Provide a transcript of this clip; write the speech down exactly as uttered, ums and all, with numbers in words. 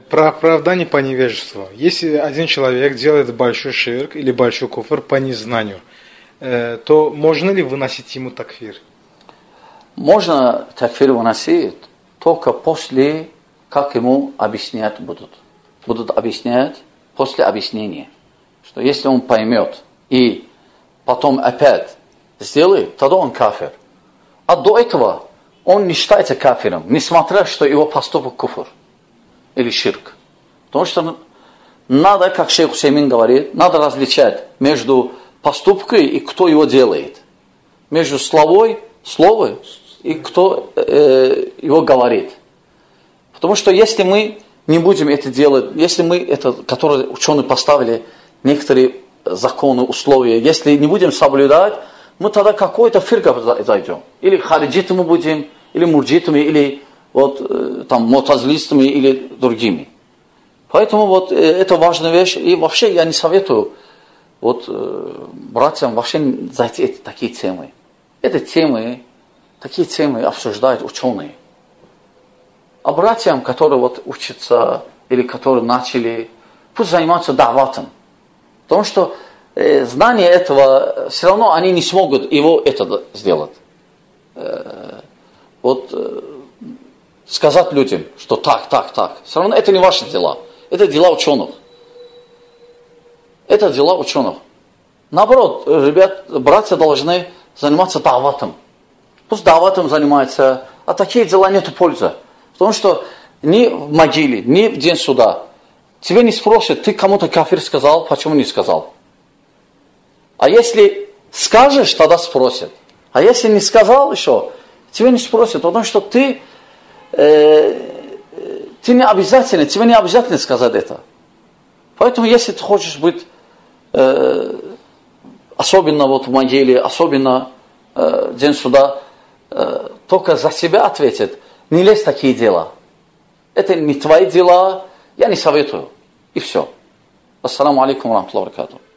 про оправдание по невежеству. Если один человек делает большой ширк или большой куфр по незнанию, э, то можно ли выносить ему такфир? Можно такфир выносить только после, как ему объяснять будут. Будут объяснять после объяснения. Что если он поймет и потом опять сделает, тогда он кафир. А до этого он не считается кафиром, несмотря, что его поступок куфр или ширк. Потому что надо, как шейх Усеймин говорит, надо различать между поступкой и кто его делает. Между словой, словой и кто э, его говорит. Потому что если мы не будем это делать, если мы, это, которые ученые поставили некоторые законы, условия, если не будем соблюдать, мы тогда какой-то фирка зайдем. Или хариджитами будем, или мурджитами, или вот, там, мотазлистами, или другими. Поэтому вот это важная вещь. И вообще я не советую вот, братьям вообще зайти в такие темы. Это темы, такие темы обсуждают ученые. А братьям, которые вот учатся, или которые начали, пусть занимаются даватом. Потому что э, знание этого, все равно они не смогут его это сделать. Э, вот э, сказать людям, что так, так, так. Все равно это не ваши дела. Это дела ученых. Это дела ученых. Наоборот, ребят, братья должны заниматься даватом. Пусть даватом занимаются, а такие дела нету пользы. Потому что ни в могиле, ни в день суда тебе не спросят, ты кому-то кафир сказал, почему не сказал. А если скажешь, тогда спросят. А если не сказал еще, тебя не спросят, потому что ты, э, ты не обязательно, тебе не обязательно сказать это. Поэтому если ты хочешь быть, э, особенно вот в могиле, особенно э, в день суда, э, только за себя ответит, не лезь в такие дела. Это не твои дела, я не советую. И все. Ассаламу алейкум ва рахматуллахи ва баракатуху.